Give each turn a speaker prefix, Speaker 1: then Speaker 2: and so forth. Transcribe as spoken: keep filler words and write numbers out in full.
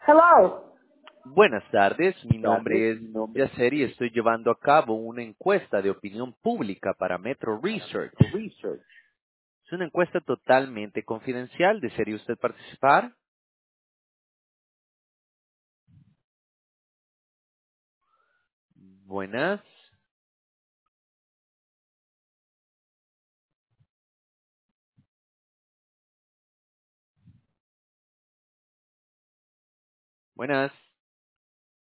Speaker 1: Hello.
Speaker 2: Buenas tardes, mi
Speaker 1: Tardes,
Speaker 2: nombre es
Speaker 1: mi nombre
Speaker 2: Yacer y estoy llevando a cabo una encuesta de opinión pública para Metro
Speaker 1: para
Speaker 2: Research.
Speaker 1: Metro Research.
Speaker 2: Es una encuesta totalmente confidencial. ¿Desearía usted participar? Buenas. Buenas.